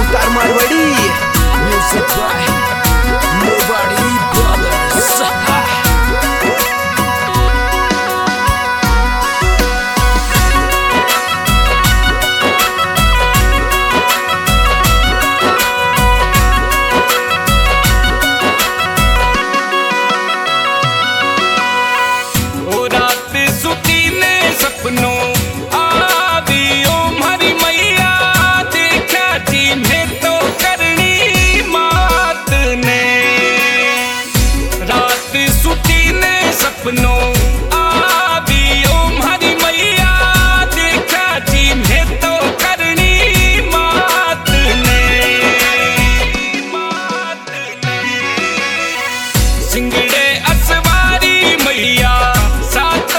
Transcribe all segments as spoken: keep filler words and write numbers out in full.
अवतार Marwadi music by Mobadi brothers. सपनों आवियो मरी मैया देखा जी में तो करनी मात ने रात सुती ने सपनों आवियो मरी मैया देखा जी में तो करनी मात ने मात ने सिंगड़े असवारी मैया सातों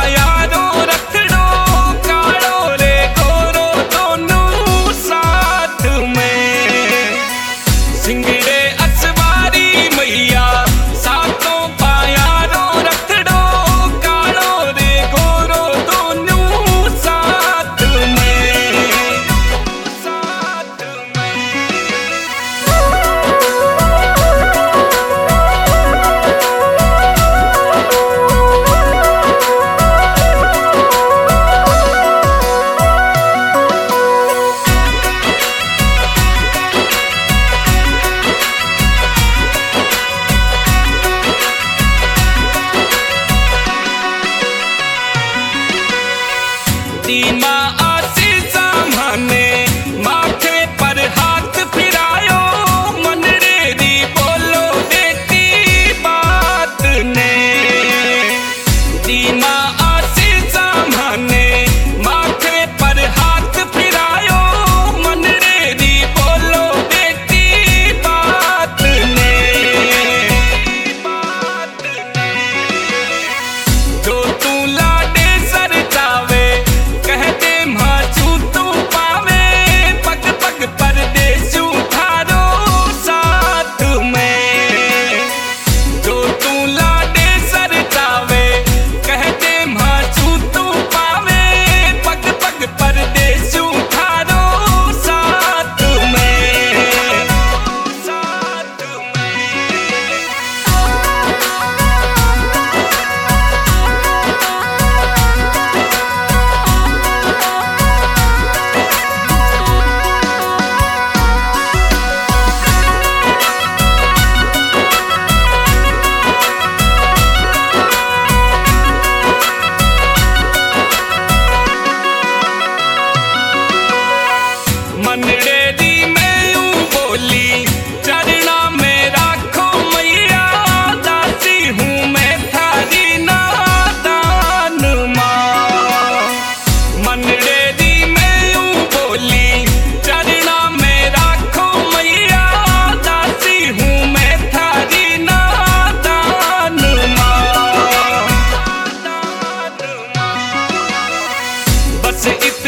सिंगड़े असवारी मैया सातों पायारो रखड़ो कालो रे गोरो दोनों साथ में साथ में। दीमा आशीषा माने माथे पर हाथ फिरायो मनरेरी बोलो बेटी बात ने दीमा आशीषा माने माथे पर हाथ फिरायो मनरेरी बोलो बेटी बात ने बात ने जो तू लाडे सर जावे कहते माचू तू पावे पग पग परदेसू थारो साथ में जो तू लाडे सर जावे कहते माचू तू पावे पग पग परदेसू थारो साथ में साथ में। मनरेरी में यूं बोली चरना में राखो मैया दासी हूँ मैं थारी नादान माँ। मनरेरी में यूं बोली चरना में राखो मैया दासी हूँ मैं थारी नादान माँ। बस इत